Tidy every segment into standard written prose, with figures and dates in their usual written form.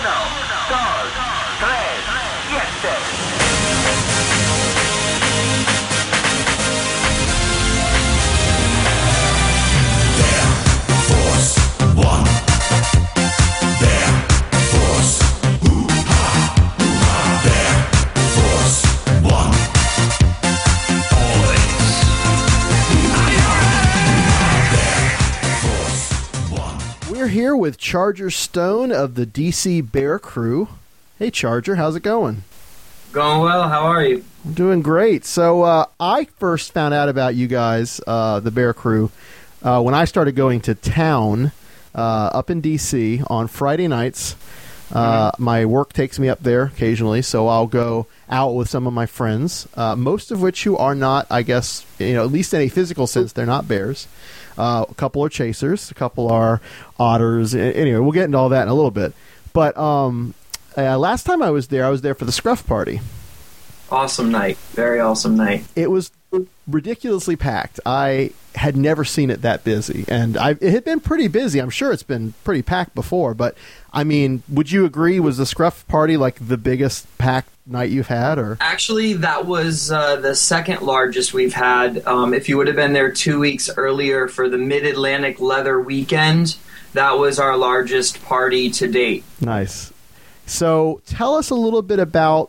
dos, tres, siete. We're here with Charger Stone of the DC Bear Crew. Hey, Charger, how's it going? Going well. How are you? I'm doing great. So I first found out about you guys, the Bear Crew, when I started going to town up in DC on Friday nights. My work takes me up there occasionally, so I'll go out with some of my friends, most of which who are not, I guess, at least in a physical sense, they're not bears. A couple are chasers, a couple are otters. Anyway, we'll get into all that in a little bit. But last time I was there for the Scruff Party. Awesome night. Very awesome night. It was ridiculously packed. I had never seen it that busy. And it had been pretty busy. I'm sure it's been pretty packed before. But, I mean, would you agree, was the Scruff Party like the biggest packed night you've had? Or actually, that was the second largest we've had. If you would have been there 2 weeks earlier for the Mid-Atlantic Leather Weekend, that was our largest party to date. Nice. So tell us a little bit about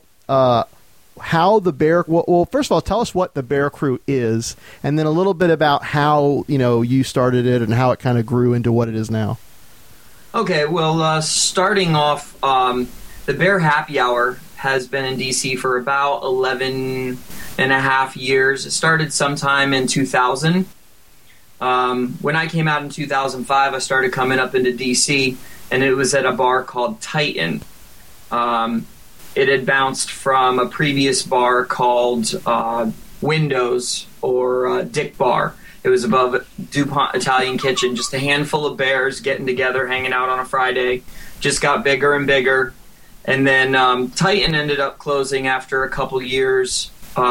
how the Bear... Well, first of all, tell us what the Bear Crew is, and then a little bit about how you started it and how it kind of grew into what it is now. Okay, well, starting off, the Bear Happy Hour has been in DC for about 11 and a half years. It started sometime in 2000. When I came out in 2005, I started coming up into DC, and it was at a bar called Titan. It had bounced from a previous bar called Windows or Dick Bar. It was above DuPont Italian Kitchen, just a handful of bears getting together, hanging out on a Friday. Just got bigger and bigger. And then Titan ended up closing after a couple years.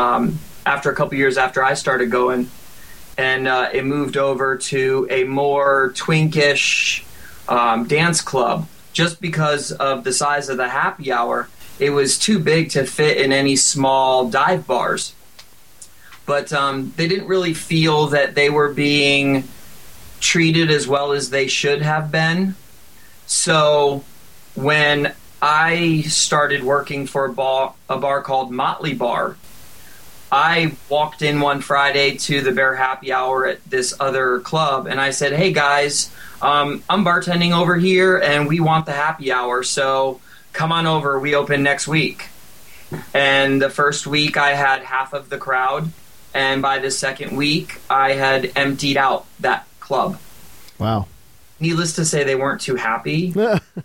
After I started going, and it moved over to a more twinkish dance club. Just because of the size of the happy hour, it was too big to fit in any small dive bars. But they didn't really feel that they were being treated as well as they should have been. So when I started working for a bar called Motley Bar, I walked in one Friday to the Bear Happy Hour at this other club, and I said, "Hey guys, I'm bartending over here, and we want the happy hour, so come on over. We open next week." And the first week, I had half of the crowd, and by the second week, I had emptied out that club. Wow. Needless to say, they weren't too happy.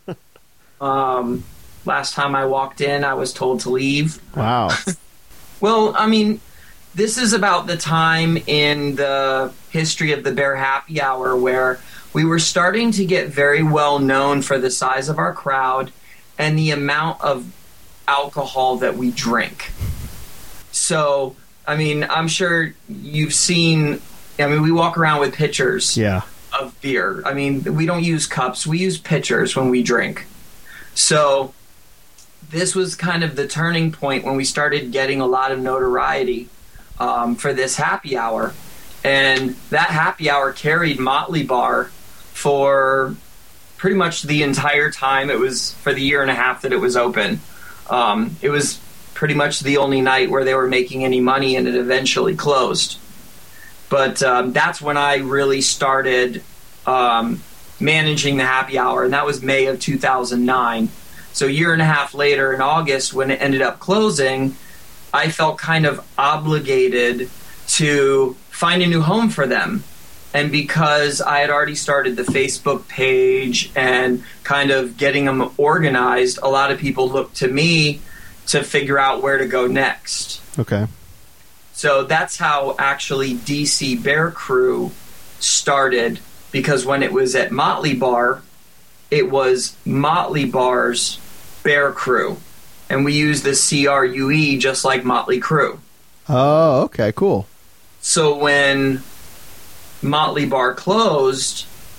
Last time I walked in, I was told to leave. Wow. Well, I mean, this is about the time in the history of the Bear Happy Hour where we were starting to get very well known for the size of our crowd and the amount of alcohol that we drink. So, I mean, I'm sure you've seen, we walk around with pitchers of beer. I mean, we don't use cups. We use pitchers when we drink. So this was kind of the turning point when we started getting a lot of notoriety for this happy hour. And that happy hour carried Motley Bar for pretty much the entire time. It was for the year and a half that it was open. It was pretty much the only night where they were making any money, and it eventually closed. But that's when I really started managing the happy hour, and that was May of 2009. So a year and a half later, in August, when it ended up closing, I felt kind of obligated to find a new home for them. And because I had already started the Facebook page and kind of getting them organized, a lot of people looked to me to figure out where to go next. Okay. So that's how actually DC Bear Crew started, because when it was at Motley Bar, it was Motley Bar's Bear Crew. And we use the CRUE just like Motley Crue. Oh, okay, cool. So when Motley Bar closed,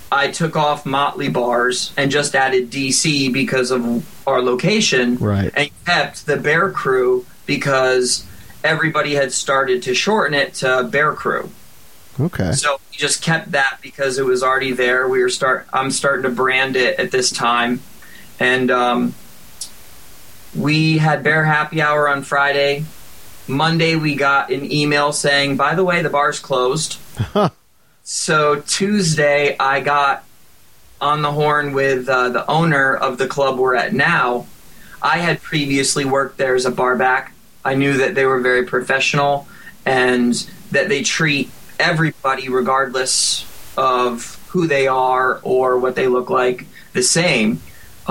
I took off Motley Bars and just added DC because of our location, Right. and kept the Bear Crew because everybody had started to shorten it to Bear Crew. Okay. So we just kept that because it was already there. I'm starting to brand it at this time, and we had Bear Happy Hour on Friday. Monday we got an email saying, by the way, the bar's closed. So Tuesday I got on the horn with the owner of the club we're at now. I had previously worked there as a barback. I knew that they were very professional and that they treat everybody, regardless of who they are or what they look like, the same.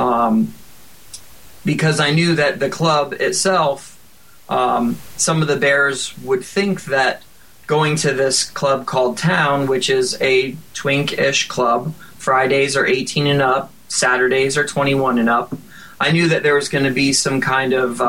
Because I knew that the club itself, some of the Bears would think that going to this club called Town, which is a twink-ish club, Fridays are 18 and up, Saturdays are 21 and up. I knew that there was going to be some kind of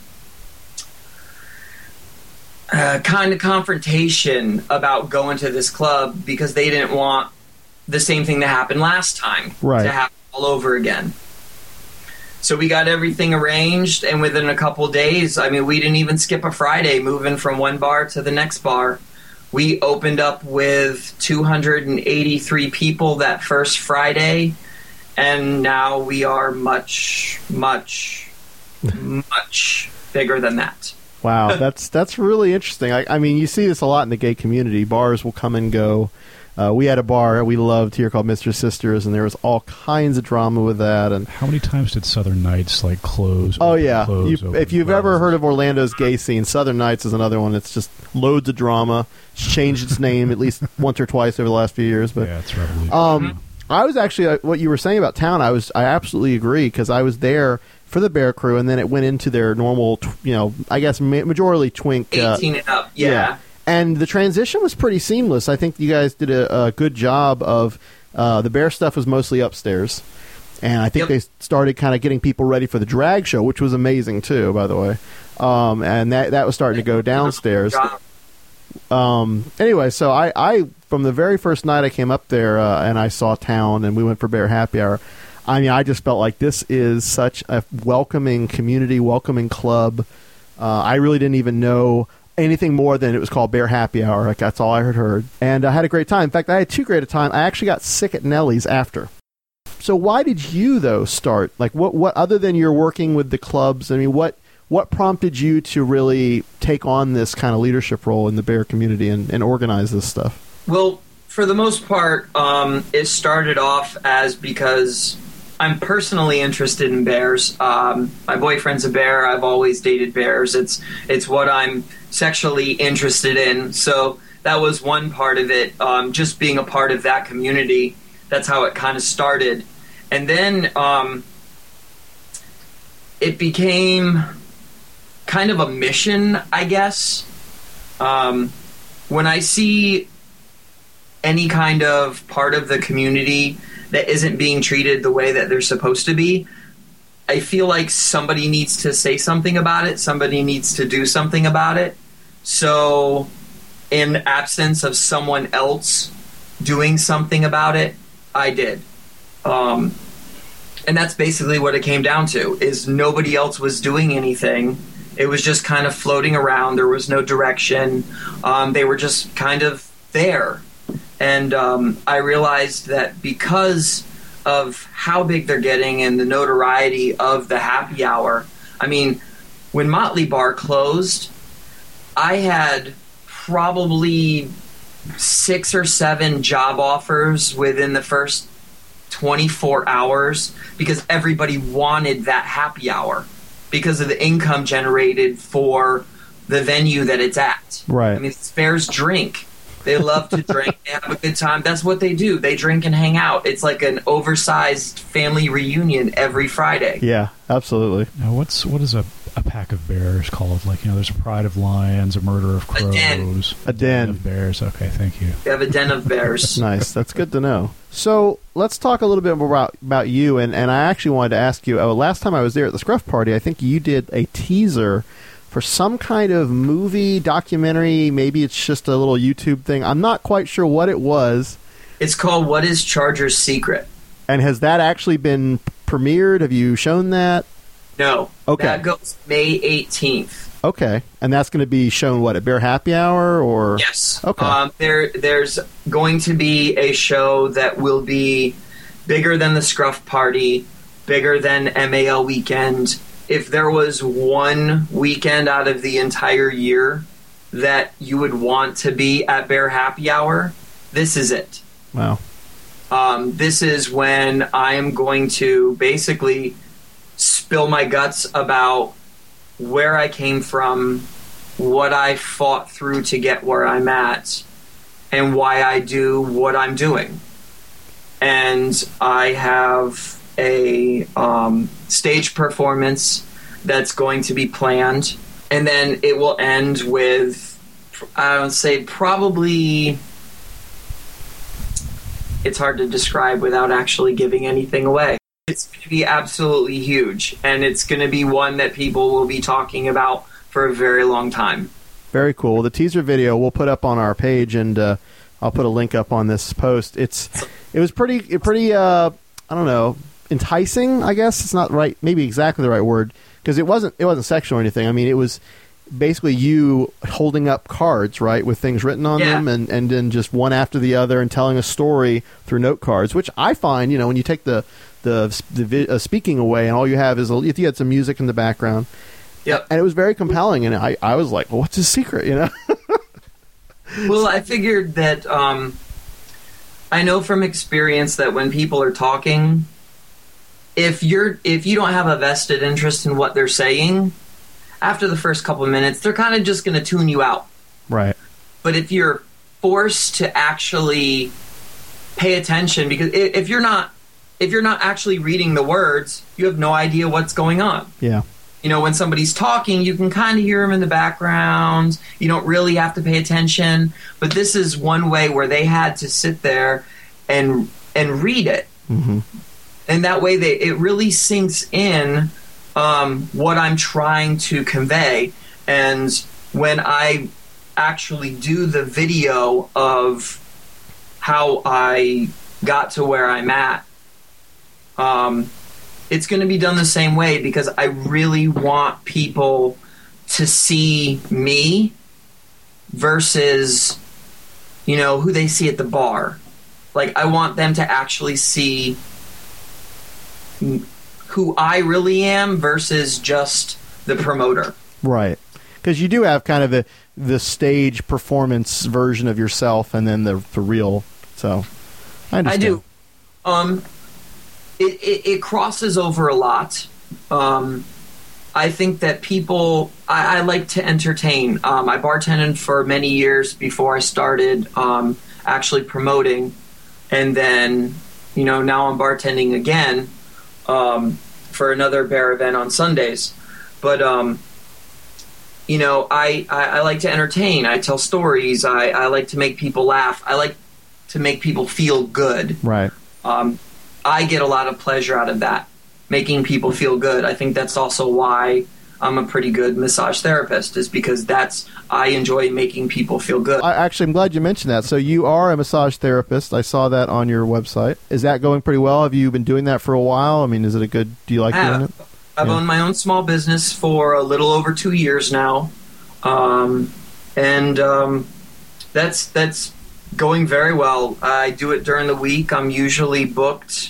confrontation about going to this club because they didn't want the same thing that happened last time Right. to happen all over again. So we got everything arranged, and within a couple days, I mean, we didn't even skip a Friday moving from one bar to the next bar. We opened up with 283 people that first Friday, and now we are much, much, much bigger than that. Wow, that's really interesting. I mean, you see this a lot in the gay community. Bars will come and go. We had a bar we loved here called Mr. Sisters, and there was all kinds of drama with that. And how many times did Southern Nights close? Oh yeah, close, if you've ever heard of Orlando's gay scene, Southern Nights is another one that's just loads of drama. It's changed its name at least once or twice over the last few years. But yeah, it's revolutionary. I was actually what you were saying about Town. I absolutely agree because I was there for the Bear Crew, and then it went into their normal, I guess majorly twink. 18 and up, yeah. And the transition was pretty seamless. I think you guys did a good job of the Bear stuff was mostly upstairs, and I think they started kind of getting people ready for the drag show, which was amazing too, by the way. And that was starting to go downstairs. Anyway, so I from the very first night I came up there and I saw Town, and we went for Bear Happy Hour. I mean, I just felt like this is such a welcoming community, welcoming club. I really didn't even know anything more than it was called Bear Happy Hour. Like, that's all I had heard. And I had a great time. In fact, I had too great a time. I actually got sick at Nellie's after. So why did you, though, start? Like, what other than you're working with the clubs, I mean, what prompted you to really take on this kind of leadership role in the Bear community and organize this stuff? Well, for the most part, it started off as because I'm personally interested in bears. My boyfriend's a bear. I've always dated bears. It's what I'm sexually interested in. So that was one part of it. Just being a part of that community. That's how it kind of started. And then it became kind of a mission, I guess. When I see any kind of part of the community that isn't being treated the way that they're supposed to be, I feel like somebody needs to say something about it. Somebody needs to do something about it. So in absence of someone else doing something about it, I did. And that's basically what it came down to, is nobody else was doing anything. It was just kind of floating around. There was no direction. They were just kind of there. And I realized that because of how big they're getting and the notoriety of the happy hour, I mean, when Motley Bar closed, I had probably 6 or 7 job offers within the first 24 hours because everybody wanted that happy hour because of the income generated for the venue that it's at. Right. I mean, Bears drink. They love to drink. They have a good time. That's what they do. They drink and hang out. It's like an oversized family reunion every Friday. Yeah, absolutely. Now, what is a pack of bears called? Like, there's a pride of lions, a murder of crows. A den of bears. Okay, thank you. We have a den of bears. Nice. That's good to know. So let's talk a little bit more about you. And I actually wanted to ask you, last time I was there at the Scruff Party, I think you did a teaser for some kind of movie, documentary. Maybe it's just a little YouTube thing. I'm not quite sure what it was. It's called What is Charger's Secret? And has that actually been premiered? Have you shown that? No. Okay. That goes May 18th. Okay. And that's going to be shown, what, at Bear Happy Hour? Or Yes. Okay. There's going to be a show that will be bigger than the Scruff Party, bigger than MAL Weekend. If there was one weekend out of the entire year that you would want to be at Bear Happy Hour, this is it. Wow. This is when I am going to basically spill my guts about where I came from, what I fought through to get where I'm at, and why I do what I'm doing. And I have a stage performance that's going to be planned, and then it will end with, I would say, probably, it's hard to describe without actually giving anything away. It's going to be absolutely huge, and it's going to be one that people will be talking about for a very long time. Very cool. The teaser video we'll put up on our page, and I'll put a link up on this post. It was pretty I don't know, enticing, I guess. It's not right, maybe exactly the right word, because it wasn't sexual or anything. I mean, it was basically you holding up cards, right, with things written on them, and then just one after the other, and telling a story through note cards, which I find, when you take the speaking away and all you have is if you had some music in the background. Yep. And it was very compelling, and I was like, well, what's his secret, Well, I figured that I know from experience that when people are talking, if you don't have a vested interest in what they're saying, after the first couple of minutes, they're kind of just going to tune you out. Right. But if you're forced to actually pay attention, because if you're not actually reading the words, you have no idea what's going on. Yeah. When somebody's talking, you can kind of hear them in the background. You don't really have to pay attention. But this is one way where they had to sit there and read it. Mm-hmm. And that way it really sinks in what I'm trying to convey. And when I actually do the video of how I got to where I'm at, it's going to be done the same way, because I really want people to see me versus, who they see at the bar. Like, I want them to actually see who I really am versus just the promoter. Right. Because you do have kind of the stage performance version of yourself, and then the real. So I understand. I do. It crosses over a lot. I think that people, I like to entertain. I bartended for many years before I started actually promoting, and then now I'm bartending again for another bear event on Sundays. But I like to entertain. I tell stories. I like to make people laugh. I like to make people feel good. Right. I get a lot of pleasure out of that, making people feel good. I think that's also why I'm a pretty good massage therapist, is because I enjoy making people feel good. I'm glad you mentioned that. So you are a massage therapist. I saw that on your website. Is that going pretty well? Have you been doing that for a while? I mean, is it do you like doing it? I've owned my own small business for a little over 2 years now. That's going very well. I do it during the week. I'm usually booked,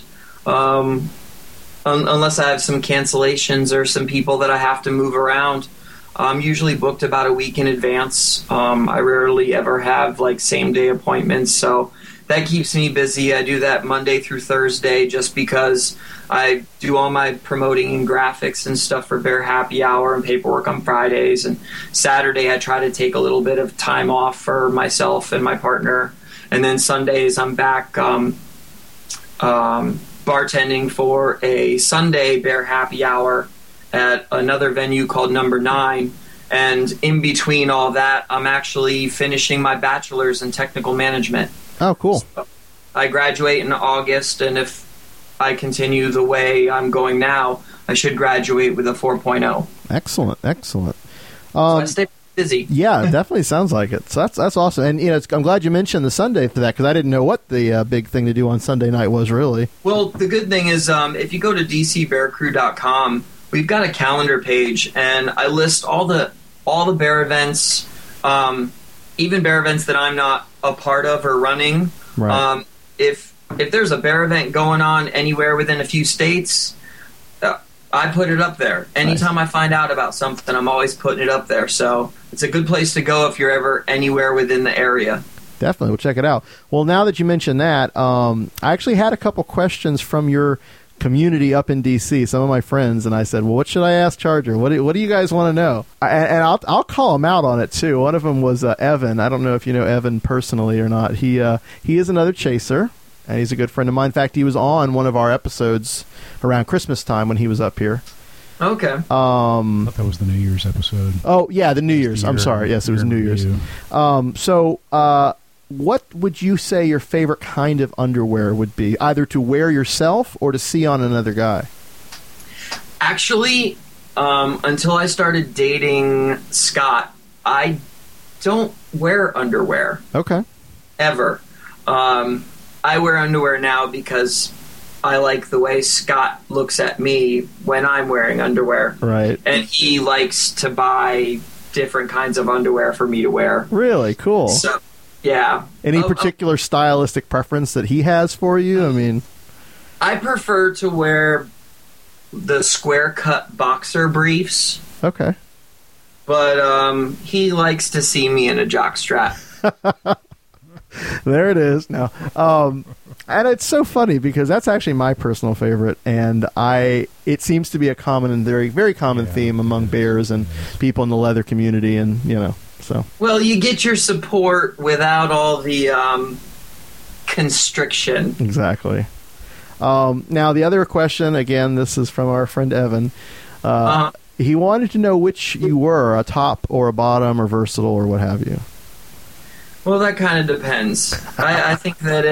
unless I have some cancellations or some people that I have to move around. I'm usually booked about a week in advance. I rarely ever have same day appointments, so that keeps me busy. I do that Monday through Thursday just because I do all my promoting and graphics and stuff for Bear Happy Hour and paperwork on Fridays. And Saturday I try to take a little bit of time off for myself and my partner. And then Sundays I'm back bartending for a Sunday Bear Happy Hour at another venue called Number 9. And in between all that, I'm actually finishing my bachelor's in technical management. Oh, cool. So I graduate in August, and if I continue the way I'm going now, I should graduate with a 4.0. Excellent. So I stay busy. Yeah, it definitely sounds like it. So that's awesome. And I'm glad you mentioned the Sunday for that, because I didn't know what the big thing to do on Sunday night was, really. Well, the good thing is, if you go to dcbearcrew.com, we've got a calendar page, and I list all the bear events, even bear events that I'm not a part of or running. Right. If there's a bear event going on anywhere within a few states, I put it up there. Anytime I find out about something, I'm always putting it up there. So it's a good place to go if you're ever anywhere within the area. Definitely. We'll check it out. Well, now that you mentioned that, I actually had a couple questions from your community up in D.C., some of my friends, and I said, well, what should I ask Charger? What do you guys want to know? And I'll call him out on it, too. One of them was Evan. I don't know if you know Evan personally or not. He is another chaser, and he's a good friend of mine. In fact, he was on one of our episodes around Christmas time when he was up here. Okay. I thought that was the New Year's episode. Oh, yeah, the New Year's. I'm sorry. Yes, it was New Year's. What would you say your favorite kind of underwear would be, either to wear yourself or to see on another guy? Actually, until I started dating Scott, I don't wear underwear. Okay. Ever. I wear underwear now because I like the way Scott looks at me when I'm wearing underwear. Right. And he likes to buy different kinds of underwear for me to wear. Really? Cool. So, yeah. Any particular stylistic preference that he has for you? I mean, I prefer to wear the square cut boxer briefs. Okay. But he likes to see me in a jockstrap. There it is. Now, and it's so funny because that's actually my personal favorite, and it seems to be a common and very, very common theme among bears and people in the leather community, and so. Well, you get your support without all the constriction. Exactly. Now, the other question, again, this is from our friend Evan. He wanted to know which you were, a top or a bottom or versatile or what have you. Well, that kind of depends. I think that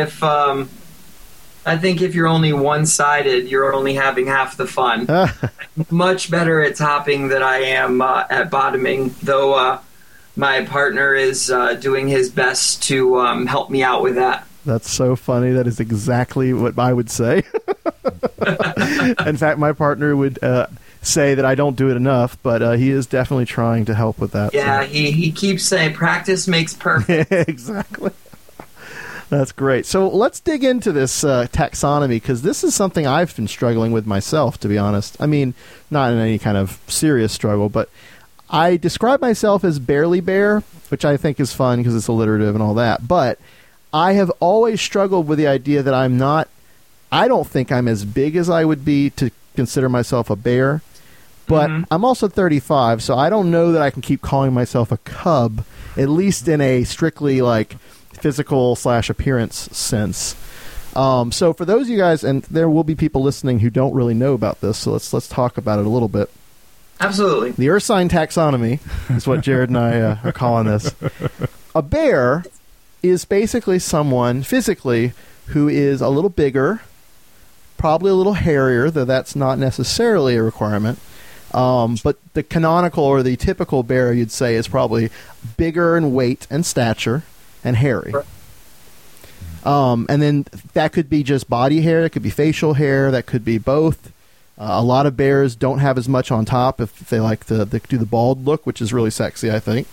if you're only one-sided, you're only having half the fun. Much better at topping than I am at bottoming, though my partner is doing his best to help me out with that. That's so funny. That is exactly what I would say. In fact, my partner would say that I don't do it enough, but he is definitely trying to help with that. Yeah, so. He keeps saying practice makes perfect. Exactly. That's great. So let's dig into this taxonomy, because this is something I've been struggling with myself, to be honest. I mean, not in any kind of serious struggle, but I describe myself as barely bear, which I think is fun because it's alliterative and all that. But I have always struggled with the idea that I don't think I'm as big as I would be to consider myself a bear. But I'm also 35, so I don't know that I can keep calling myself a cub, at least in a strictly like physical/appearance sense. So for those of you guys, and there will be people listening who don't really know about this, so let's talk about it a little bit. Absolutely. The Earth sign taxonomy is what Jared and I are calling this. A bear is basically someone physically who is a little bigger, probably a little hairier, though that's not necessarily a requirement. But the canonical or the typical bear, you'd say, is probably bigger in weight and stature and hairy. And then that could be just body hair. It could be facial hair. That could be both. A lot of bears don't have as much on top if they like to do the bald look, which is really sexy, I think.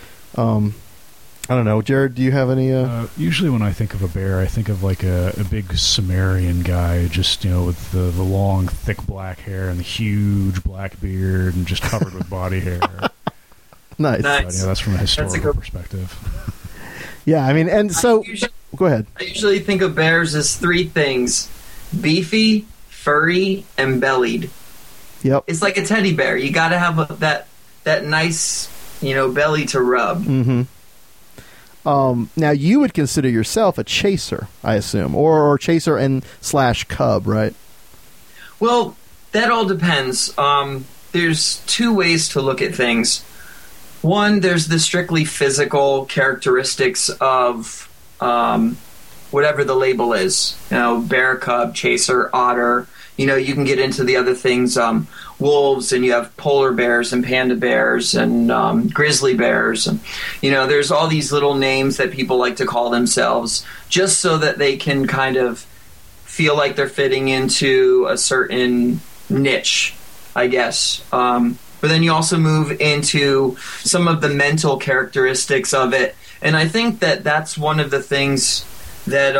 I don't know. Jared, do you have any... Usually when I think of a bear, I think of like a big Sumerian guy, just, with the long, thick black hair and the huge black beard and just covered with body hair. Nice. But, that's from a historical perspective. Yeah, I mean, and so... Go ahead. I usually think of bears as three things: beefy, furry, and bellied. Yep. It's like a teddy bear. You got to have that nice, belly to rub. Mm-hmm. Now, you would consider yourself a chaser, I assume, or chaser and / cub, right? Well, that all depends. There's two ways to look at things. One, there's the strictly physical characteristics of whatever the label is. Bear, cub, chaser, otter. You can get into the other things, wolves, and you have polar bears and panda bears and grizzly bears. And, there's all these little names that people like to call themselves just so that they can kind of feel like they're fitting into a certain niche, I guess. But then you also move into some of the mental characteristics of it. And I think that that's one of the things that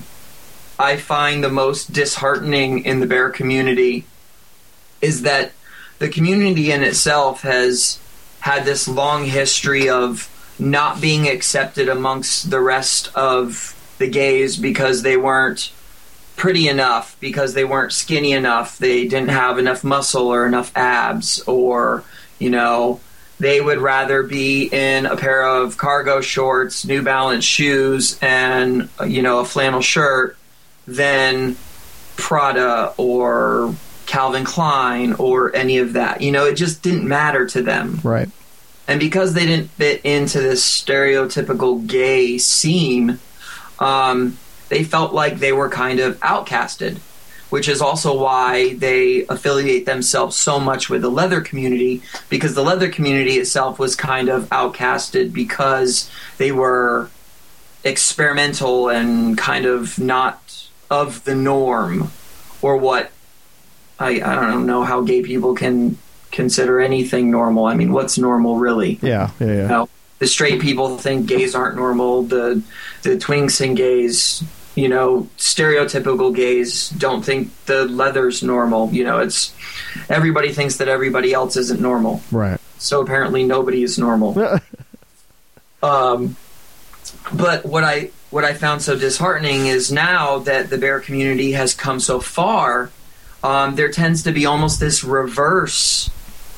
I find the most disheartening in the bear community is that the community in itself has had this long history of not being accepted amongst the rest of the gays because they weren't pretty enough, because they weren't skinny enough, they didn't have enough muscle or enough abs, or, they would rather be in a pair of cargo shorts, New Balance shoes, and, a flannel shirt than Prada or Calvin Klein or any of that. It just didn't matter to them. Right. And because they didn't fit into this stereotypical gay scene, they felt like they were kind of outcasted, which is also why they affiliate themselves so much with the leather community, because the leather community itself was kind of outcasted because they were experimental and kind of not of the norm, or what I don't know how gay people can consider anything normal. I mean, what's normal really? Yeah. The straight people think gays aren't normal. The twinks and gays, stereotypical gays don't think the leather's normal. It's everybody thinks that everybody else isn't normal. Right. So apparently nobody is normal. But what I found so disheartening is now that the bear community has come so far, there tends to be almost this reverse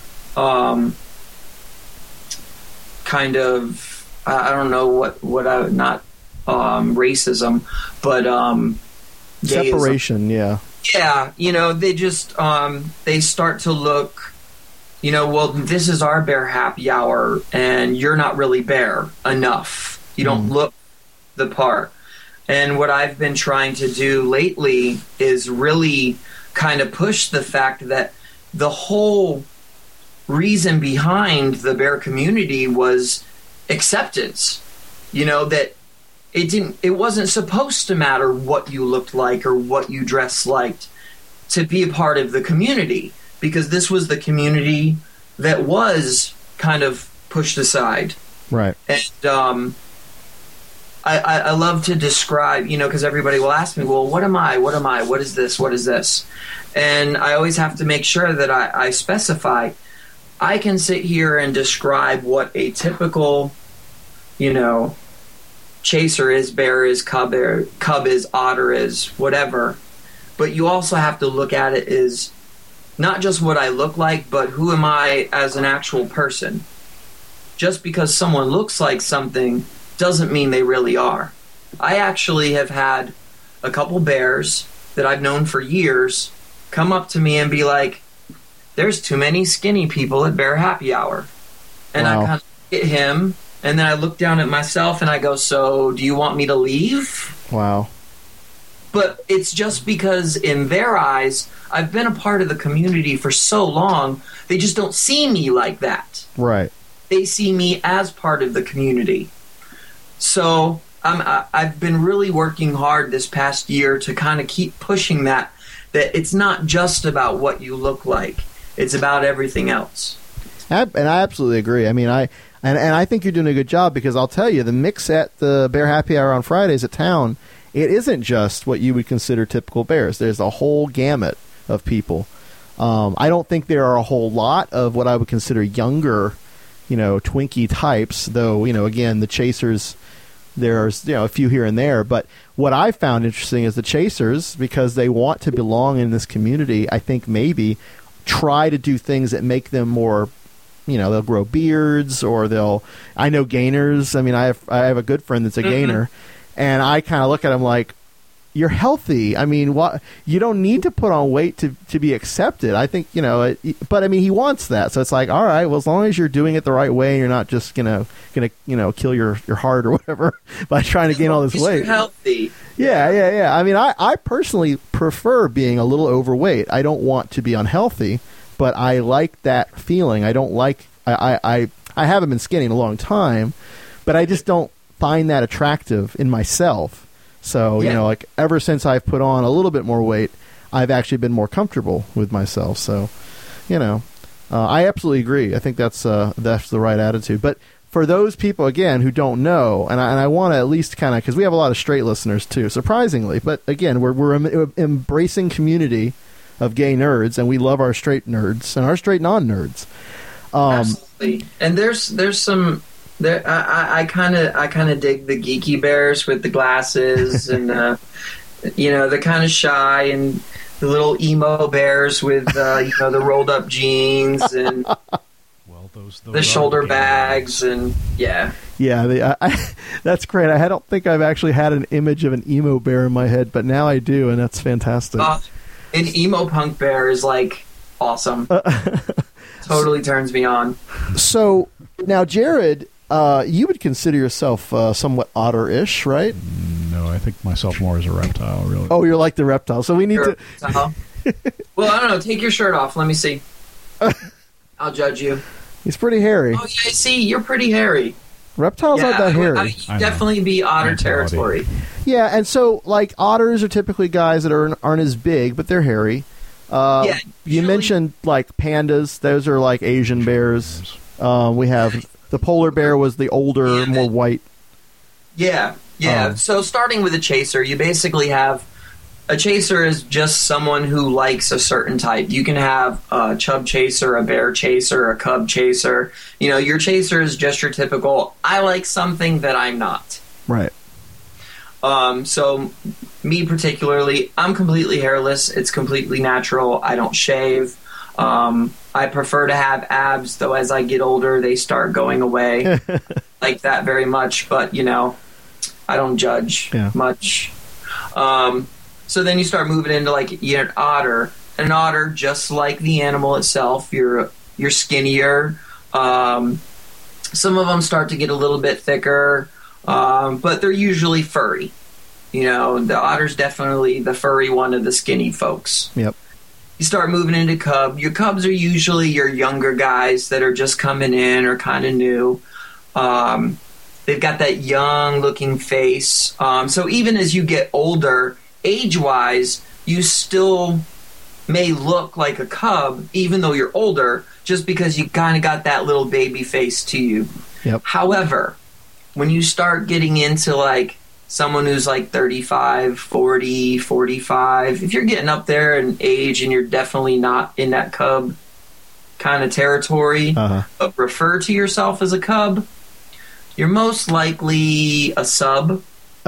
kind of, I don't know what I would not racism, but separation. Yeah, they just they start to look, well, this is our bear happy hour, and you're not really bear enough. You don't look the part. And what I've been trying to do lately is really kind of push the fact that the whole reason behind the bear community was acceptance. That it wasn't supposed to matter what you looked like or what you dressed like to be a part of the community, because this was the community that was kind of pushed aside. Right. And I love to describe, because everybody will ask me, well, what am I? What am I? What is this? What is this? And I always have to make sure that I specify. I can sit here and describe what a typical, chaser is, bear is, cub is, otter is, whatever. But you also have to look at it as not just what I look like, but who am I as an actual person. Just because someone looks like something doesn't mean they really are. I actually have had a couple bears that I've known for years come up to me and be like, there's too many skinny people at Bear Happy Hour. And Wow. I kind of look at him, and then I look down at myself and I go, so do you want me to leave? Wow. But it's just because in their eyes, I've been a part of the community for so long, they just don't see me like that. Right. They see me as part of the community. So I've been really working hard this past year to kind of keep pushing that it's not just about what you look like. It's about everything else. And I absolutely agree. I mean, I think you're doing a good job, because I'll tell you, the mix at the Bear Happy Hour on Fridays at town, it isn't just what you would consider typical bears. There's a whole gamut of people. I don't think there are a whole lot of what I would consider younger, Twinkie types, though, again, the chasers, there's, a few here and there. But what I found interesting is the chasers, because they want to belong in this community, I think maybe try to do things that make them more, they'll grow beards, or I know gainers. I mean, I have a good friend that's a gainer, and I kind of look at him like, you're healthy. I mean, what? You don't need to put on weight to be accepted. I think, but I mean, he wants that. So it's like, all right, well, as long as you're doing it the right way, and you're not just gonna kill your heart or whatever by trying to gain all this weight. You're healthy. Yeah. I mean, I personally prefer being a little overweight. I don't want to be unhealthy, but I like that feeling. I don't like I haven't been skinny in a long time, but I just don't find that attractive in myself. So, like ever since I've put on a little bit more weight, I've actually been more comfortable with myself. So, I absolutely agree. I think that's the right attitude. But for those people, again, who don't know, and I want to at least kind of, because we have a lot of straight listeners too, surprisingly. But again, we're an embracing community of gay nerds, and we love our straight nerds and our straight non-nerds. Absolutely. And there's some. I kind of dig the geeky bears with the glasses, and they're kind of shy, and the little emo bears with the rolled up jeans and those the shoulder bags, and that's great. I don't think I've actually had an image of an emo bear in my head, but now I do, and that's fantastic. An emo punk bear is like awesome. Totally turns me on. So now, Jared, you would consider yourself somewhat otter-ish, right? No, I think myself more as a reptile, really. Oh, you're like the reptile. So we need to... Well, I don't know. Take your shirt off. Let me see. I'll judge you. He's pretty hairy. Oh, yeah, see, you're pretty hairy. Reptiles aren't that hairy. You'd definitely be otter territory. Yeah, and so, like, otters are typically guys that aren't as big, but they're hairy. You mentioned, like, pandas. Those are, like, Asian bears. We have... The polar bear was the older, more white. Yeah. So starting with a chaser, you basically have... A chaser is just someone who likes a certain type. You can have a chub chaser, a bear chaser, a cub chaser. Your chaser is just your typical, I like something that I'm not. Right. So me particularly, I'm completely hairless. It's completely natural. I don't shave. I prefer to have abs, though as I get older, they start going away. Like that very much, but, I don't judge much. So then you start moving into, like, an otter. An otter, just like the animal itself, you're skinnier. Some of them start to get a little bit thicker, but they're usually furry. The otter's definitely the furry one of the skinny folks. Yep. You start moving into cub. Your cubs are usually your younger guys that are just coming in or kind of new. They've got that young-looking face. So even as you get older, age-wise, you still may look like a cub, even though you're older, just because you kind of got that little baby face to you. Yep. However, when you start getting into, like, someone who's like 35, 40, 45, if you're getting up there in age and you're definitely not in that cub kind of territory, but refer to yourself as a cub, you're most likely a sub.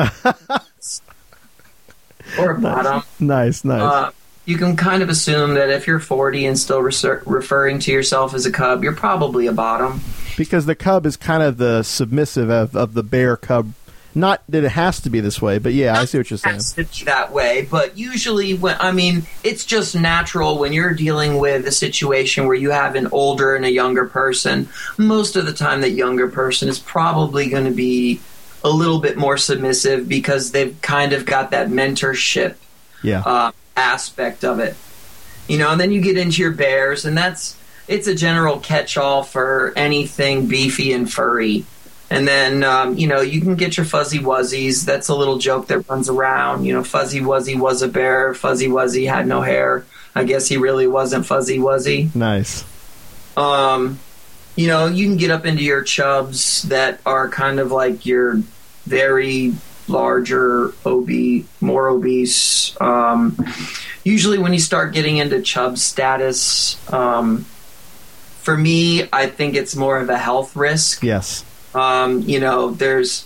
Or a bottom. Nice. You can kind of assume that if you're 40 and still referring to yourself as a cub, you're probably a bottom. Because the cub is kind of the submissive of the bear cub. Not that it has to be this way, but yeah, I see what you're saying. It has to be that way, but usually, it's just natural when you're dealing with a situation where you have an older and a younger person. Most of the time, that younger person is probably going to be a little bit more submissive because they've kind of got that mentorship aspect of it. And then you get into your bears, and it's a general catch-all for anything beefy and furry. And then, you can get your Fuzzy Wuzzies. That's a little joke that runs around. Fuzzy Wuzzy was a bear. Fuzzy Wuzzy had no hair. I guess he really wasn't Fuzzy Wuzzy. Nice. You can get up into your chubs that are kind of like your very larger, more obese. Usually when you start getting into chub status, for me, I think it's more of a health risk. Yes. There's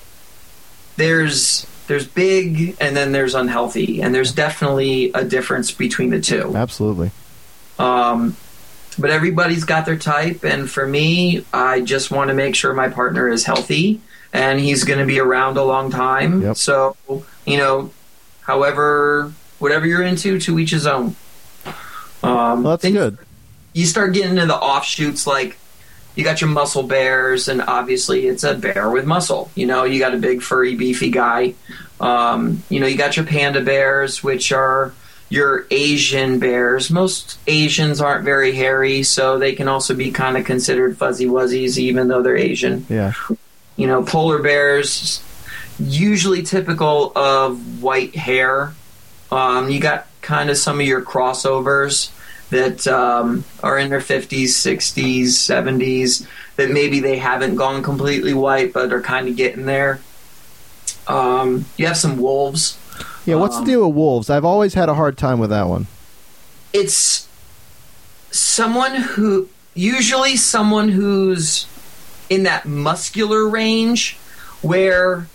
big and then there's unhealthy, and there's definitely a difference between the two. Absolutely. But everybody's got their type, and for me, I just want to make sure my partner is healthy and he's going to be around a long time. Yep. So, whatever you're into, to each his own. Well, that's good. You start getting into the offshoots, like you got your muscle bears, and obviously it's a bear with muscle. You know, you got a big, furry, beefy guy. You know, you got your panda bears, which are your Asian bears. Most Asians aren't very hairy, so they can also be kind of considered fuzzy wuzzies, even though they're Asian. Yeah. You know, polar bears, usually typical of white hair. You got kind of some of your crossovers that are in their 50s, 60s, 70s, that maybe they haven't gone completely white, but are kind of getting there. You have some wolves. Yeah, what's the deal with wolves? I've always had a hard time with that one. It's usually someone who's in that muscular range where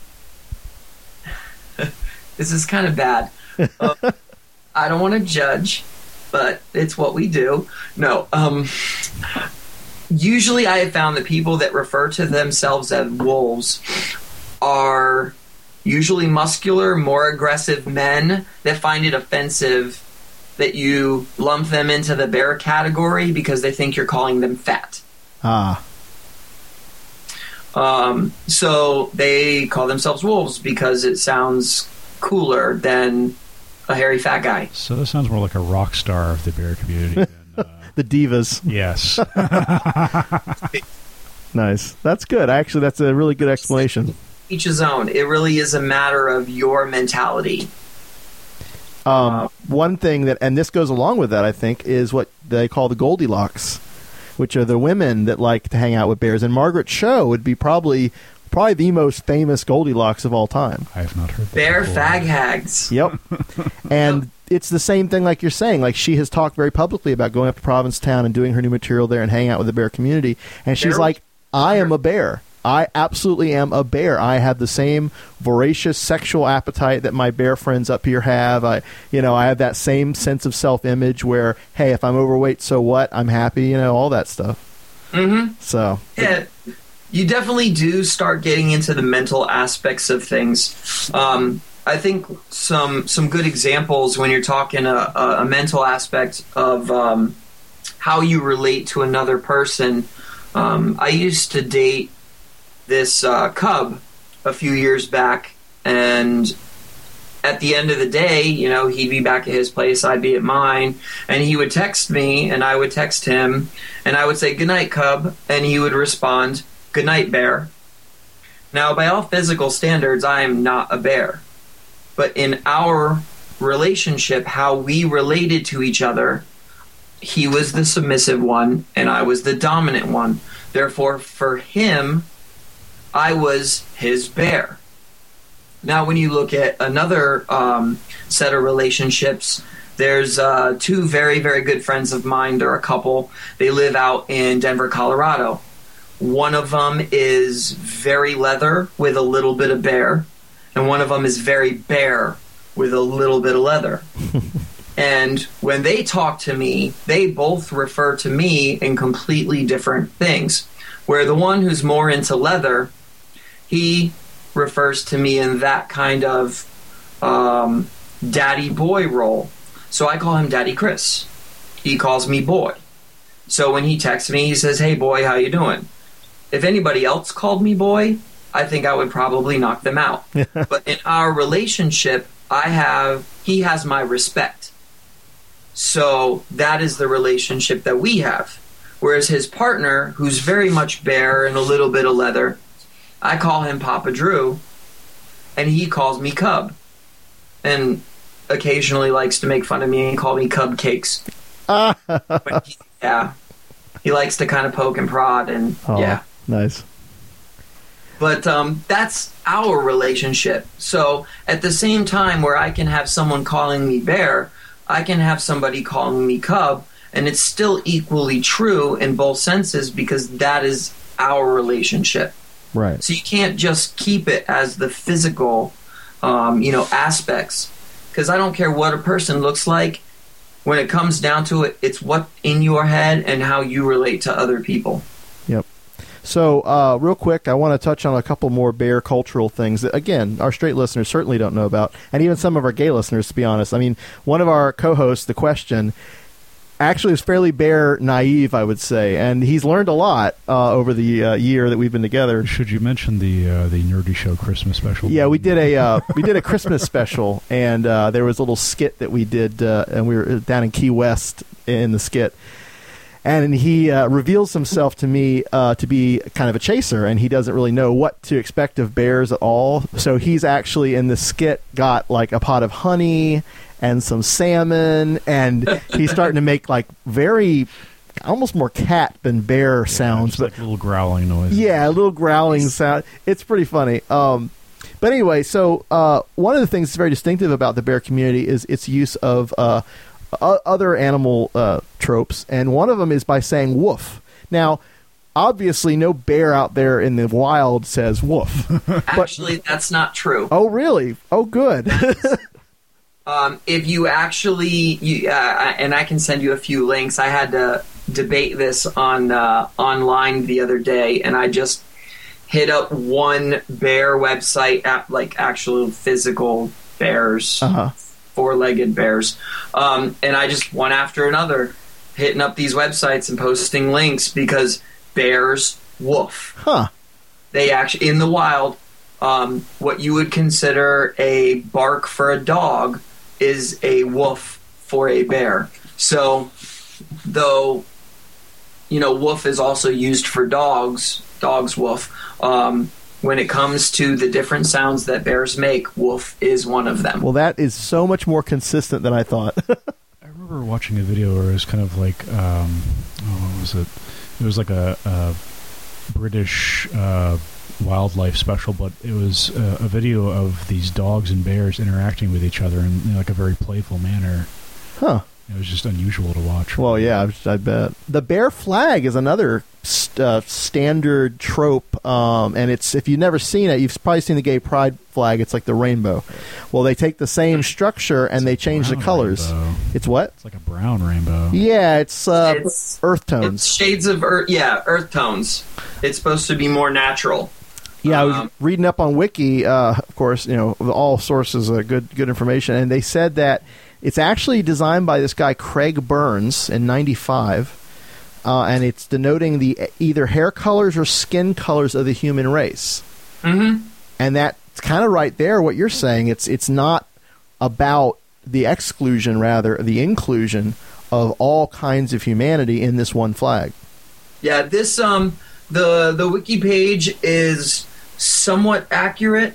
this is kind of bad. I don't want to judge, but it's what we do. No, usually I have found that people that refer to themselves as wolves are usually muscular, more aggressive men that find it offensive that you lump them into the bear category because they think you're calling them fat. So they call themselves wolves because it sounds cooler than a hairy fat guy. So this sounds more like a rock star of the bear community than the divas. Yes. Nice. That's good. Actually, that's a really good explanation. Each his own. It really is a matter of your mentality. One thing that, and this goes along with that, I think, is what they call the Goldilocks, which are the women that like to hang out with bears. And Margaret Cho would be probably the most famous Goldilocks of all time. I have not heard that Bear before. fag hags. Yep. And it's the same thing like you're saying. Like, she has talked very publicly about going up to Provincetown and doing her new material there and hanging out with the bear community. And she's like, I am a bear. I absolutely am a bear. I have the same voracious sexual appetite that my bear friends up here have. I have that same sense of self-image where, hey, if I'm overweight, so what? I'm happy, all that stuff. Mm-hmm. So, yeah, you definitely do start getting into the mental aspects of things. I think some good examples when you're talking a mental aspect of how you relate to another person. I used to date this cub a few years back, and at the end of the day, he'd be back at his place, I'd be at mine, and he would text me, and I would text him, and I would say, "Good night, cub," and he would respond, "Good night, bear." Now, by all physical standards, I am not a bear, but in our relationship, how we related to each other, he was the submissive one, and I was the dominant one. Therefore, for him, I was his bear. Now, when you look at another set of relationships, there's two very, very good friends of mine. They're a couple. They live out in Denver, Colorado. One of them is very leather with a little bit of bear, and one of them is very bear with a little bit of leather. And when they talk to me, they both refer to me in completely different things. Where the one who's more into leather, he refers to me in that kind of daddy boy role. So I call him Daddy Chris. He calls me boy. So when he texts me, he says, "Hey boy, how you doing?" If anybody else called me boy, I think I would probably knock them out. But in our relationship, he has my respect. So that is the relationship that we have. Whereas his partner, who's very much bear and a little bit of leather, I call him Papa Drew, and he calls me Cub. And occasionally likes to make fun of me and call me Cupcakes. He likes to kind of poke and prod, and nice. But that's our relationship. So at the same time where I can have someone calling me bear, I can have somebody calling me Cub, and it's still equally true in both senses because that is our relationship. Right. So you can't just keep it as the physical, aspects. Because I don't care what a person looks like. When it comes down to it, it's what's in your head and how you relate to other people. Yep. So, real quick, I want to touch on a couple more bear cultural things that, again, our straight listeners certainly don't know about, and even some of our gay listeners, to be honest. I mean, one of our co-hosts, The Question, actually is fairly bear naive, I would say, and he's learned a lot over the year that we've been together. Should you mention the Nerdy Show Christmas special? Yeah, we did a Christmas special, and there was a little skit that we did, and we were down in Key West in the skit. And he reveals himself to me to be kind of a chaser, and he doesn't really know what to expect of bears at all. So he's actually in the skit got like a pot of honey and some salmon, and he's starting to make like very almost more cat than bear sounds, but like little growling noise. Yeah, a little growling sound. It's pretty funny. But anyway, so one of the things that's very distinctive about the bear community is its use of other animal tropes, and one of them is by saying woof. Now, obviously, no bear out there in the wild says woof. Actually, that's not true. Oh, really? Oh, good. If you actually, and I can send you a few links. I had to debate this on online the other day, and I just hit up one bear website, like actual physical bears. Four-legged bears, and I just one after another hitting up these websites and posting links because bears woof. They actually in the wild, what you would consider a bark for a dog is a woof for a bear. So, though, woof is also used for dogs woof. When it comes to the different sounds that bears make, woof is one of them. Well, that is so much more consistent than I thought. I remember watching a video where it was kind of like, what was it? It was like a British wildlife special, but it was a video of these dogs and bears interacting with each other in like a very playful manner. It was just unusual to watch. Well, yeah, I bet. The bear flag is another standard trope, and it's if you've never seen it, you've probably seen the gay pride flag. It's like the rainbow. Well, they take the same structure and they change the colors. Rainbow. It's what? It's like a brown rainbow. Yeah, it's earth tones. It's shades of earth tones. It's supposed to be more natural. Yeah, I was reading up on Wiki, of course, all sources of good information, and they said that it's actually designed by this guy Craig Burns in '95, and it's denoting the either hair colors or skin colors of the human race. Mm-hmm. And that's kind of right there what you're saying. It's not about the exclusion, rather the inclusion of all kinds of humanity in this one flag. Yeah, this the wiki page is somewhat accurate.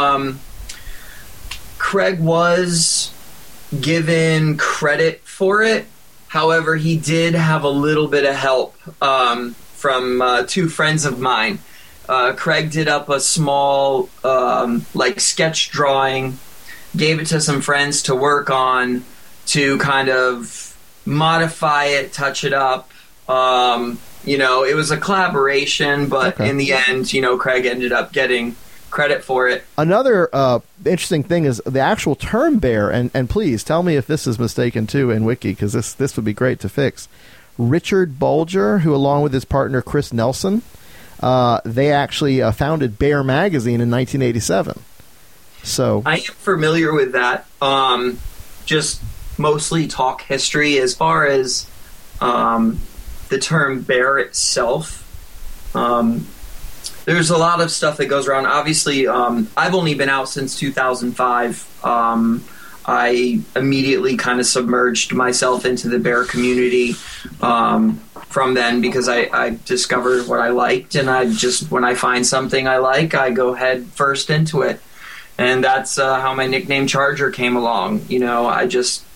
Craig was given credit for it. However, he did have a little bit of help from two friends of mine. Craig did up a small sketch drawing, gave it to some friends to work on to kind of modify it, touch it up. It was a collaboration, but in the end, Craig ended up getting credit for it. Another interesting thing is the actual term bear, and please tell me if this is mistaken too in Wiki, because this would be great to fix. Richard Bolger, who along with his partner Chris Nelson, they actually founded Bear Magazine in 1987. So I am familiar with that. Just mostly talk history as far as the term bear itself. There's a lot of stuff that goes around. Obviously, I've only been out since 2005. I immediately kind of submerged myself into the bear community from then because I discovered what I liked, and when I find something I like, I go head first into it. And that's how my nickname Charger came along. I just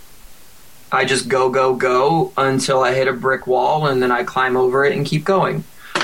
go until I hit a brick wall, and then I climb over it and keep going.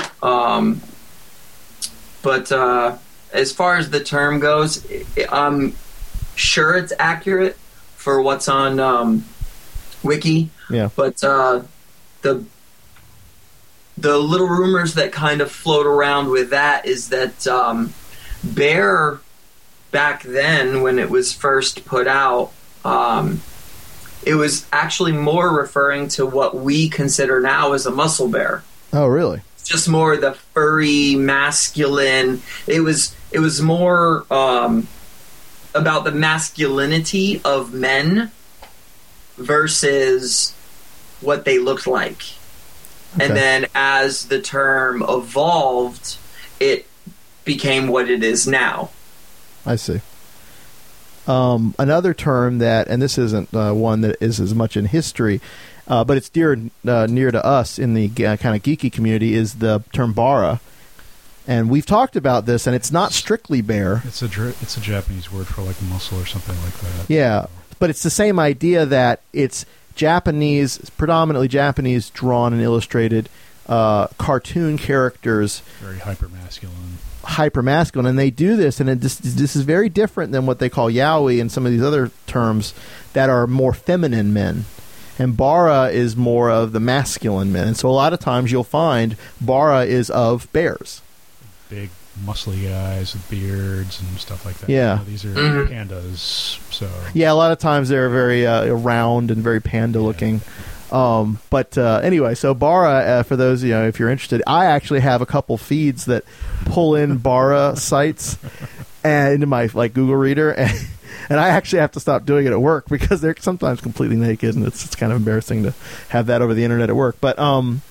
But as far as the term goes, I'm sure it's accurate for what's on Wiki. Yeah. But the little rumors that kind of float around with that is that bear back then, when it was first put out, it was actually more referring to what we consider now as a muscle bear. Oh, really? Just more the furry, masculine. It was more about the masculinity of men versus what they looked like. Okay. And then as the term evolved, it became what it is now. I see. Another term that, and this isn't one that is as much in history, but it's near to us in the kind of geeky community, is the term bara. And we've talked about this, and it's not strictly bear. It's a Japanese word for like muscle or something like that. Yeah, but it's the same idea that it's Japanese, predominantly Japanese, drawn and illustrated cartoon characters. Very hyper-masculine. Hyper-masculine, and they do this, and this is very different than what they call yaoi and some of these other terms that are more feminine men. And bara is more of the masculine men. And so a lot of times you'll find bara is of bears. Big, muscly guys with beards and stuff like that. Yeah. You know, these are pandas, so... Yeah, a lot of times they're very round and very panda-looking. But anyway, so bara, for those, if you're interested, I actually have a couple feeds that pull in bara sites into my Google Reader, and I actually have to stop doing it at work because they're sometimes completely naked, and it's kind of embarrassing to have that over the internet at work. But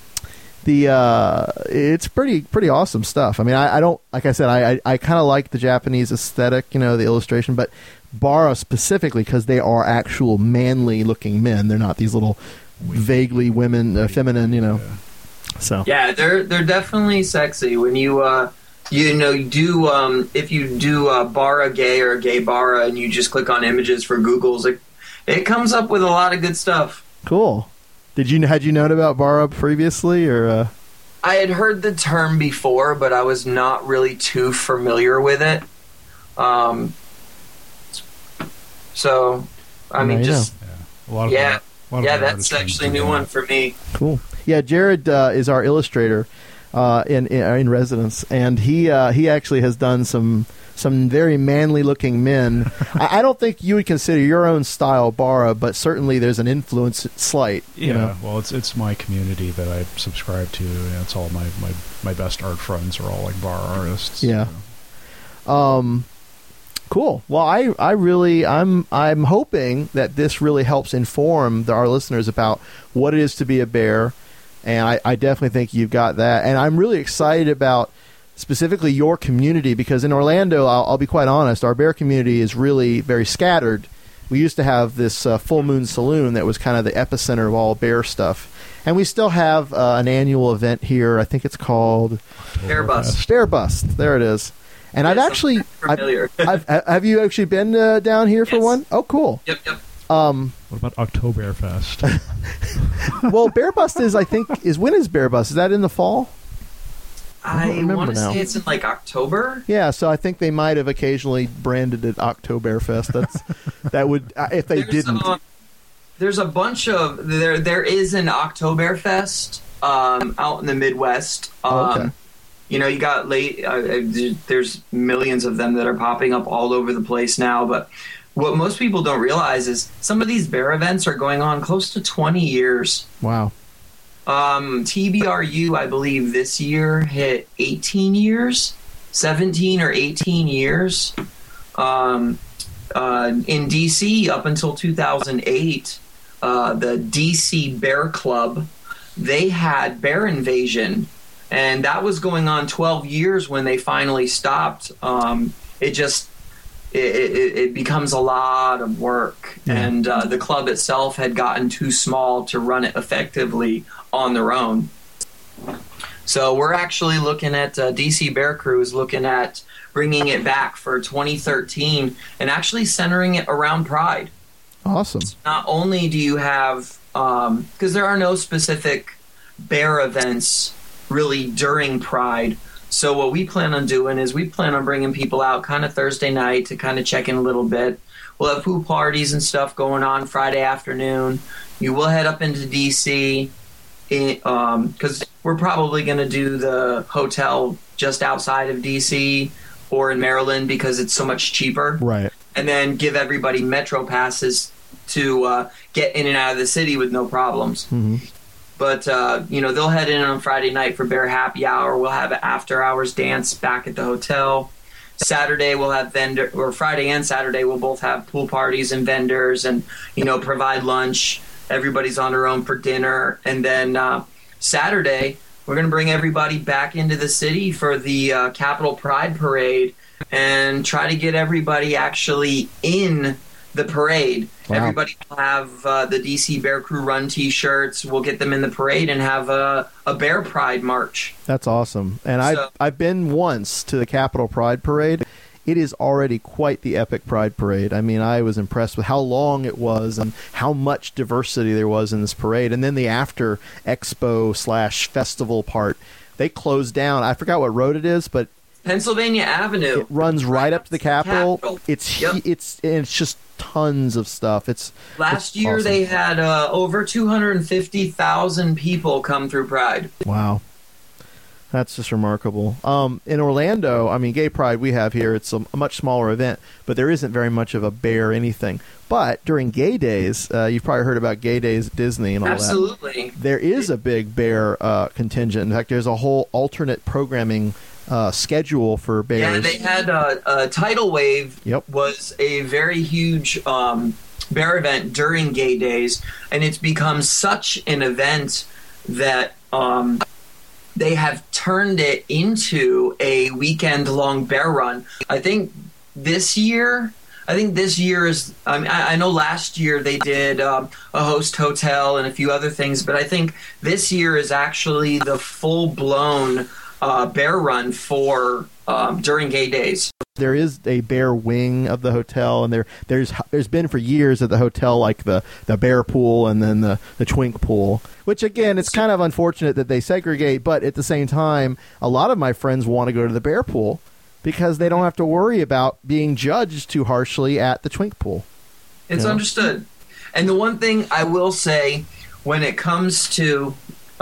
it's pretty awesome stuff. I mean, I don't, like I said, I kind of like the Japanese aesthetic, the illustration, but bara specifically because they are actual manly-looking men. They're not these little vaguely feminine, Yeah. So Yeah, they're definitely sexy. When you if you do bara gay or gay bara and you just click on images for Google's, it comes up with a lot of good stuff. cool. Had you known about bara previously, or? I had heard the term before, but I was not really too familiar with it. So, I mean, just A lot of yeah. a lot of Yeah, our that's artists actually a do new that. one for me. Cool. Yeah, Jared is our illustrator in residence, and he actually has done some very manly-looking men. I don't think you would consider your own style bara, but certainly there's an influence slight. Yeah, well, it's my community that I subscribe to. And it's all my best art friends are all like bar artists. Yeah. So. Cool. Well, I'm hoping that this really helps inform our listeners about what it is to be a bear, and I definitely think you've got that. And I'm really excited about specifically your community, because in Orlando, I'll be quite honest, our bear community is really very scattered. We used to have this Full Moon Saloon that was kind of the epicenter of all bear stuff. And we still have an annual event here. I think it's called Bear Bust. Bear Bust. There it is. And I've actually, familiar. have you actually been down here for Yes. one? Oh, cool. Yep. What about Oktoberfest? Well, Bear Bust when is Bear Bust? Is that in the fall? I don't I remember want to now. say it's in October. Yeah, so I think they might have occasionally branded it Oktoberfest. That would, if they didn't. There's a bunch of there is an Oktoberfest out in the Midwest. Okay. You got there's millions of them that are popping up all over the place now. But what most people don't realize is some of these bear events are going on close to 20 years. Wow. TBRU, I believe, this year hit 18 years, 17 or 18 years. In DC, up until 2008, the DC Bear Club, they had Bear Invasion, and that was going on 12 years when they finally stopped. It becomes a lot of work, and the club itself had gotten too small to run it effectively on their own. So we're actually looking at DC Bear Crew is looking at bringing it back for 2013 and actually centering it around Pride. Awesome. Not only do you have, because there are no specific bear events really during Pride. So what we plan on doing is we plan on bringing people out kind of Thursday night to kind of check in a little bit. We'll have pool parties and stuff going on Friday afternoon. You will head up into D.C. because we're probably going to do the hotel just outside of D.C. or in Maryland because it's so much cheaper. Right. And then give everybody Metro passes to get in and out of the city with no problems. Mm-hmm. But, they'll head in on Friday night for Bear Happy Hour. We'll have an after-hours dance back at the hotel. Saturday, we'll have Friday and Saturday, we'll both have pool parties and vendors and, provide lunch. everybody's on their own for dinner. And then Saturday, we're going to bring everybody back into the city for the Capitol Pride Parade and try to get everybody actually in the parade. Wow. Everybody will have the DC Bear Crew Run T-shirts. We'll get them in the parade and have a Bear Pride march. That's awesome. And I've been once to the Capitol Pride Parade. It is already quite the epic Pride Parade. I mean, I was impressed with how long it was and how much diversity there was in this parade. And then the after expo/festival part, they closed down. I forgot what road it is, but Pennsylvania Avenue. It runs right up to the Capitol. It's Yep. it's just tons of stuff. Last year awesome. they had over 250,000 people come through Pride. Wow. That's just remarkable. In Orlando, I mean, Gay Pride we have here, it's a much smaller event, but there isn't very much of a bear anything. But during Gay Days, you've probably heard about Gay Days at Disney and all Absolutely. that. There is a big bear contingent. In fact, there's a whole alternate programming schedule for bears. Yeah, they had a Tidal Wave Yep. was a very huge bear event during Gay Days, and it's become such an event that they have turned it into a weekend-long bear run. I think this year is. I mean, I know last year they did a host hotel and a few other things, but I think this year is actually the full-blown bear run for during Gay Days. There is a bear wing of the hotel, and there's been for years at the hotel like the bear pool and then the twink pool, which again, it's kind of unfortunate that they segregate, but at the same time, a lot of my friends want to go to the bear pool because they don't have to worry about being judged too harshly at the twink pool. It's understood. And the one thing I will say when it comes to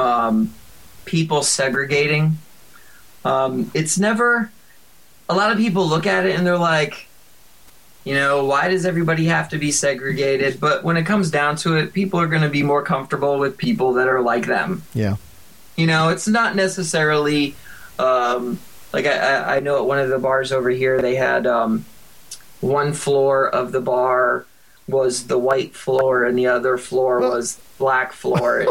people segregating, it's never... A lot of people look at it and they're like, you know, why does everybody have to be segregated? But when it comes down to it, people are going to be more comfortable with people that are like them. Yeah. You know, it's not necessarily like I know at one of the bars over here, they had one floor of the bar was the white floor and the other floor was black floor.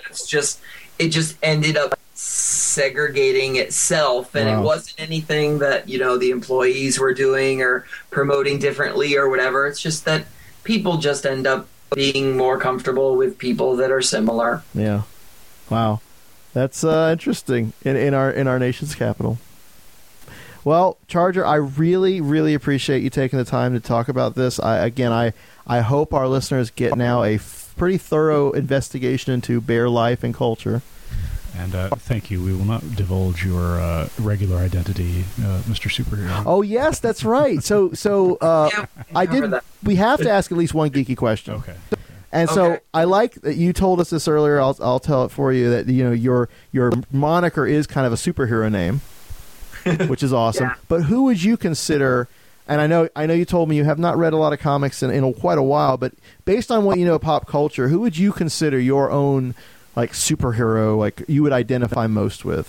It just ended up segregating itself, and Wow. It wasn't anything that, you know, the employees were doing or promoting differently or whatever. It's just that people just end up being more comfortable with people that are similar. Yeah. Wow. That's interesting in our nation's capital. Well, Charger, I really, really appreciate you taking the time to talk about this. I hope our listeners get now a pretty thorough investigation into bear life and culture. And thank you. We will not divulge your regular identity, Mr. Superhero. Oh yes, that's right. So Yeah, I did. that. We have to ask at least one geeky question. Okay. And so Okay. I like that you told us this earlier. I'll tell it for you that, you know, your moniker is kind of a superhero name, which is awesome. Yeah. But who would you consider? And I know you told me you have not read a lot of comics in quite a while, but based on what you know of pop culture, who would you consider your own like superhero, like you would identify most with?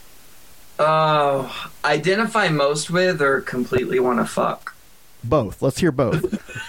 Identify most with or completely want to fuck? Both. Let's hear both.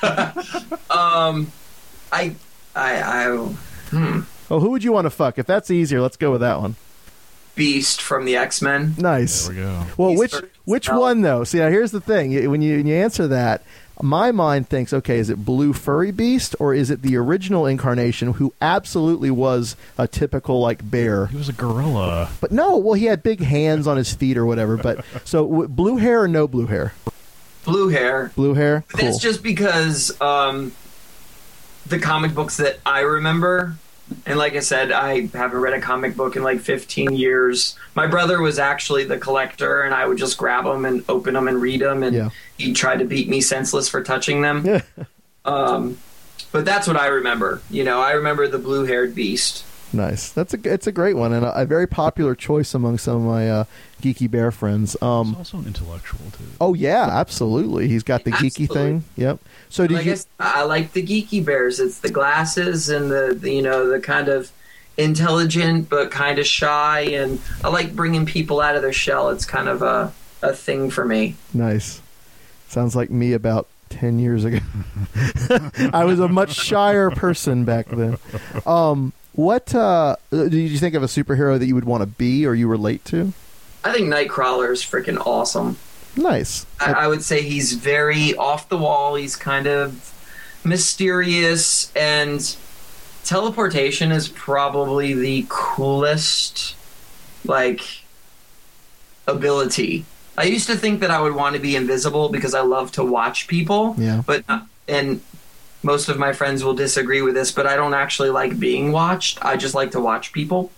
Oh, who would you want to fuck? If that's easier, let's go with that one. Beast from the X-Men. Nice. There we go. Well, He's which first. one though? See, now here's the thing. When you answer that, my mind thinks, okay, is it Blue Furry Beast or is it the original incarnation who absolutely was a typical like bear? He was a gorilla. But no, well, he had big hands on his feet or whatever. But so blue hair or no blue hair? Blue hair. Blue hair. Cool. That's just because the comic books that I remember, and like I said, I haven't read a comic book in like 15 years. My brother was actually the collector, and I would just grab them and open them and read them, and Yeah. he'd try to beat me senseless for touching them. But that's what I remember. You know, I remember the blue-haired beast. Nice. It's a great one and a very popular choice among some of my geeky bear friends. He's also an intellectual, too. Oh yeah, absolutely. He's got the geeky Absolutely. thing. Yep. So did Like you? I said, I like the geeky bears. It's the glasses and the you know, the kind of intelligent but kind of shy, and I like bringing people out of their shell. It's kind of a thing for me. Nice. Sounds like me about 10 years ago. I was a much shyer person back then. What did you think of a superhero that you would want to be or you relate to? I think Nightcrawler is freaking awesome. Nice. I would say he's very off the wall. He's kind of mysterious, and teleportation is probably the coolest, like, ability. I used to think that I would want to be invisible because I love to watch people. Yeah. And most of my friends will disagree with this, but I don't actually like being watched. I just like to watch people.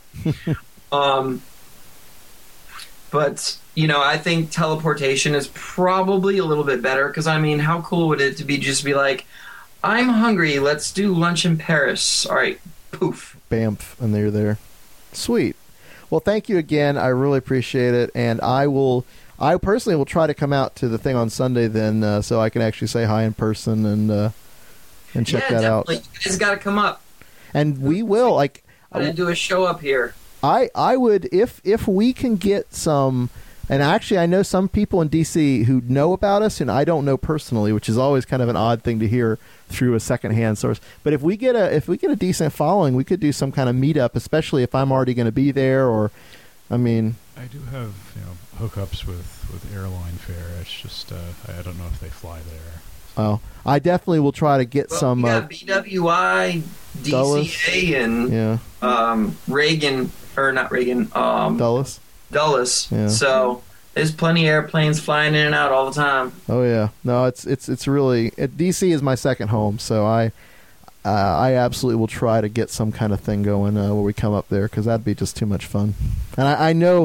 But, you know, I think teleportation is probably a little bit better because, I mean, how cool would it to be just be like, I'm hungry, let's do lunch in Paris. All right, poof. Bamf, and they're there. Sweet. Well, thank you again. I really appreciate it, and I personally will try to come out to the thing on Sunday then, so I can actually say hi in person and check that out. You guys got to come up. And we will. Like, I'm going to do a show up here. I would, if we can get some, and actually I know some people in DC who know about us and I don't know personally, which is always kind of an odd thing to hear through a secondhand source. But if we get a decent following, we could do some kind of meetup, especially if I'm already going to be there, or, I mean, I do have, you know, hookups with airline fare. It's just I don't know if they fly there. Oh, I definitely will try to get some. We got BWI, DCA, Dulles. and Reagan, or not Reagan, Dulles. Yeah. So there's plenty of airplanes flying in and out all the time. Oh yeah, no, it's really DC is my second home, so I absolutely will try to get some kind of thing going where we come up there because that'd be just too much fun, and I know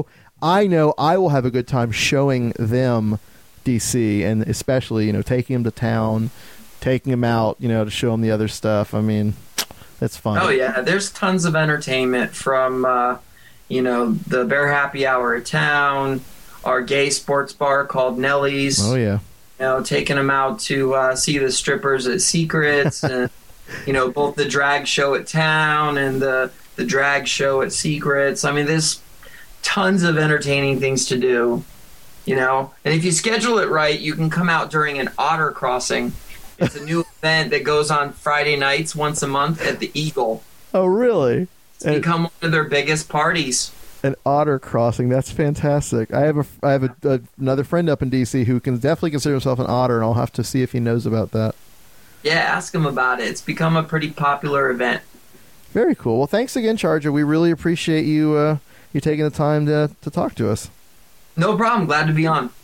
I will have a good time showing them DC, and especially, you know, taking them to town, taking them out, you know, to show them the other stuff. I mean, that's fun. Oh yeah, there's tons of entertainment from you know, the Bear Happy Hour at town, our gay sports bar called Nellie's. Oh yeah, you know, taking them out to see the strippers at Secrets, and you know, both the drag show at town and the drag show at Secrets. I mean, there's tons of entertaining things to do. You know, and if you schedule it right, you can come out during an otter crossing. It's a new event that goes on Friday nights once a month at the Eagle. Oh, really? It's become one of their biggest parties. An otter crossing. That's fantastic. I have another friend up in DC who can definitely consider himself an otter, and I'll have to see if he knows about that. Yeah, ask him about it. It's become a pretty popular event. Very cool. Well, thanks again, Charger. We really appreciate you taking the time to talk to us. No problem. Glad to be on.